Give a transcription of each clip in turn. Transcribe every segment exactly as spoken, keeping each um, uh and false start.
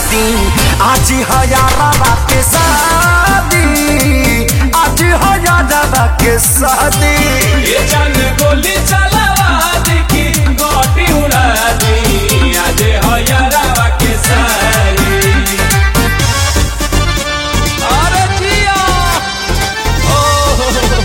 दी आज हजारा के शादी आज हजारा के शादी ये जान गोली चलावा दी की गोटी उड़ा दी आज हजारा के शादी। अरे जिया ओ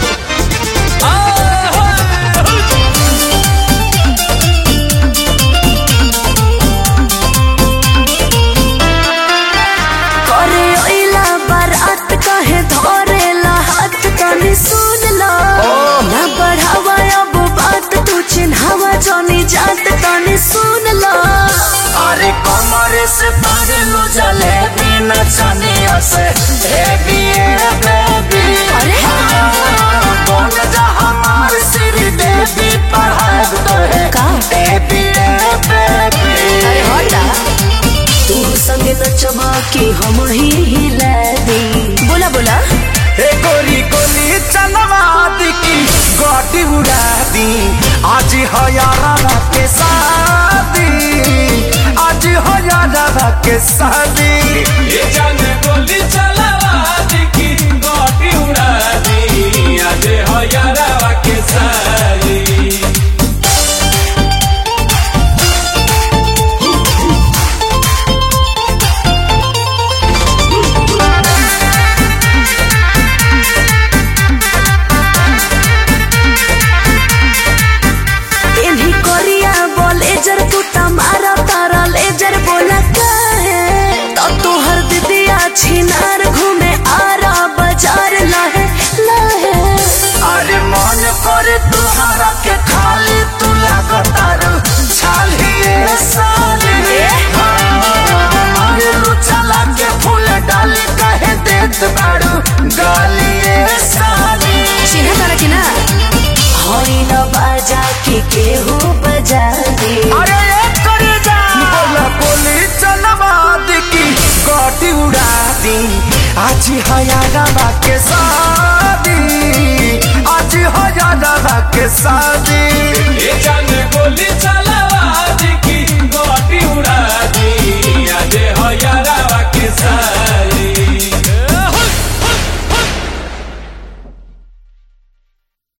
जात तनी सुन लो। अरे कमरे से पारे लो जलेबी नचनिया से बेबी बेबी अरे बोल जा हमार श्री देवी पढ़ाए तो है का बेबी बेबी। अरे हटा तू संग नचवा की हम ही हिला दी। बोला बोला हे गोरी गोली चलवा दी की गोटी उड़ा दी आज हजारा के शादी आज हजारा के शादी। ये जान गोली चलावा दी की गोटी उड़ा दी आज हजारा के शादी। छिनार घूमे आरा बाजार लाहे लाहे। अरे मन करे तुहरा के खाली तू लगातार छालिए साली मारू चला के फूल डाली कहे देत बाड़ू गालिए साली। चिन्ह करा कि ना हरी न बाजा के केहू बजा दे। अरे एक करे जा बोला बोली चलवा दी की गोटी उड़ा दी आज हजारा के साथ